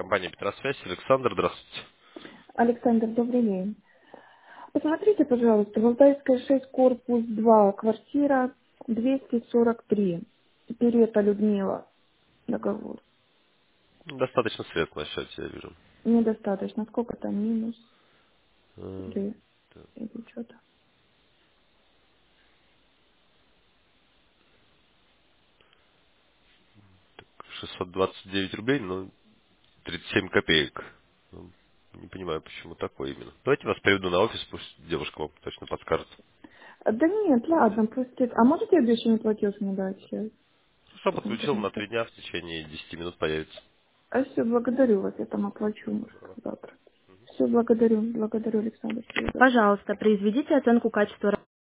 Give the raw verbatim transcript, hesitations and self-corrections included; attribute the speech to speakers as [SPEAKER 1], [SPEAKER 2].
[SPEAKER 1] Компания Петросвязь. Александр, здравствуйте.
[SPEAKER 2] Александр, добрый день. Посмотрите, пожалуйста, Валдайская шесть, корпус два, квартира двести сорок три. Перета Людмила, договор.
[SPEAKER 1] Достаточно средств на счете, я вижу.
[SPEAKER 2] Недостаточно. Сколько там минус?
[SPEAKER 1] Э,
[SPEAKER 2] Или, или что-то?
[SPEAKER 1] шестьсот двадцать девять рублей, ну, тридцать семь копеек. Ну, не понимаю, почему такое именно. Давайте вас приведу на офис, пусть девушка вам точно подскажет.
[SPEAKER 2] А, Да нет, ладно, просто... А можете обещанный платеж мне дать сейчас?
[SPEAKER 1] Хорошо,
[SPEAKER 2] Чтобы
[SPEAKER 1] подключил на
[SPEAKER 2] интернета.
[SPEAKER 1] три дня, в течение десяти минут появится.
[SPEAKER 2] А все, благодарю вас, я там оплачу,
[SPEAKER 1] Всего
[SPEAKER 2] может,
[SPEAKER 1] доброго.
[SPEAKER 2] завтра. Все, благодарю, благодарю, Александр, всего доброго. Пожалуйста, произведите оценку качества